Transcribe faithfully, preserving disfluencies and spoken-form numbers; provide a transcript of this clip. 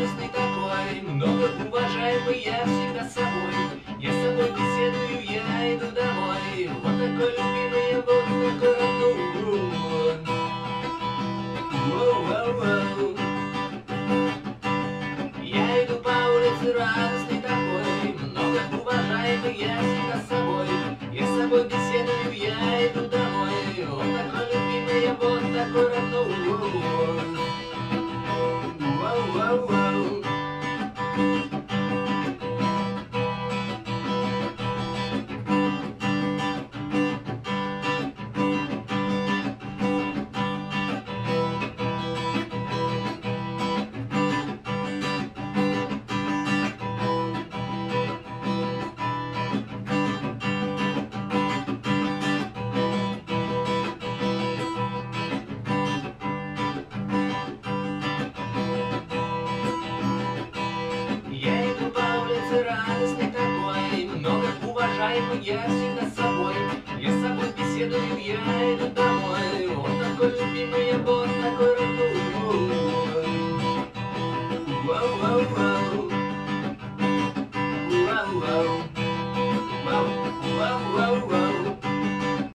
радостный такой, много уважаемый, я всегда с собой. Я с собой беседую, я иду домой. Вот такой любимый я, вот такой родной. Воу-воу-воу. Я иду по улице радостный такой, много уважаемый, я всегда с собой. Я с собой беседую, я иду домой. Вот такой любимый я, вот такой родной. Воу-воу-воу. Я иду по улице радостный такой, много уважаемый, я всегда с собой. Я с собой беседую, я иду домой. Вот такой любимый я, вот такой